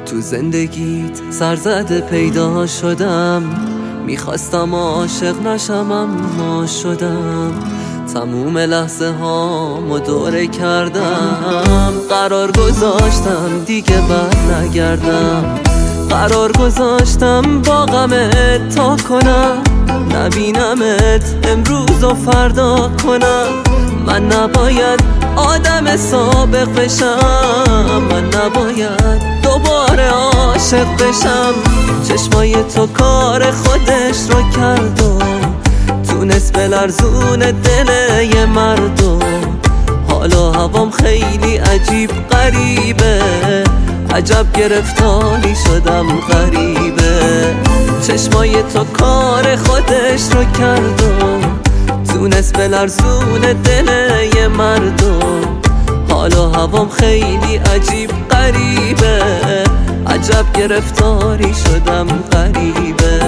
تو زندگیت سرزده پیدا شدم، میخواستم عاشق نشم اما شدم. تموم لحظه هامو دوره کردم، قرار گذاشتم دیگه بر نگردم. قرار گذاشتم با غمت تا کنم، نبینمت امروز و فردا کنم. من نباید آدم سابق بشم، من نباید دوباره عاشق بشم. چشمای تو کار خودش رو کرد و تونست بلرزون دل یه مردم. حالا هوام خیلی عجیب غریبه، عجب گرفتاری شدم غریبه. چشمای تو کار خودش رو کرد و تونست بلرزون دل یه مردم. حالا هوام خیلی عجیب غریبه، عجب گرفتاری شدم غریبه.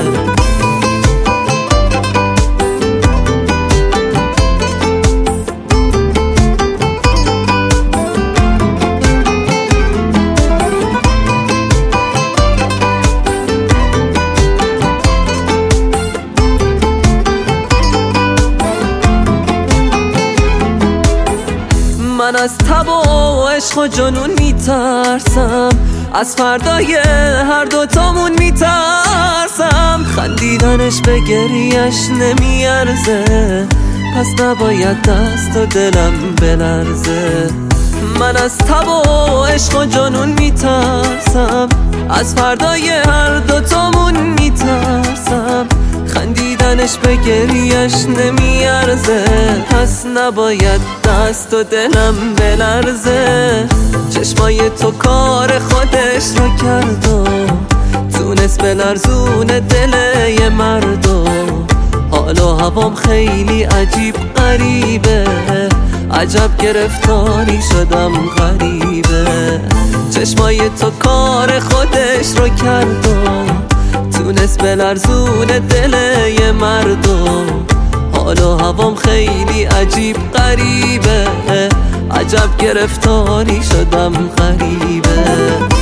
من از تب و عشق و جنون میترسم، از فردای هر دوتامون میترسم. خندیدنش به گریهش نمیارزه، پس نباید دست و دلم بلرزه. من از تب و عشق و جنون میترسم، از فردای هر دوتامون میترسم. خندیدنش به گریهش نمیارزه، پس نباید دست و دلم بلرزه. چشمای تو کار خودش رو کرد و تونست بلرزون دل یه مردم. حالا هوام خیلی عجیب غریبه، عجب گرفتاری شدم غریبه. چشمای تو کار خودش رو کرد و تونست بلرزون دل یه مردم. حالا هوام خیلی عجیب غریبه، عجب گرفتاری شدم غریبه.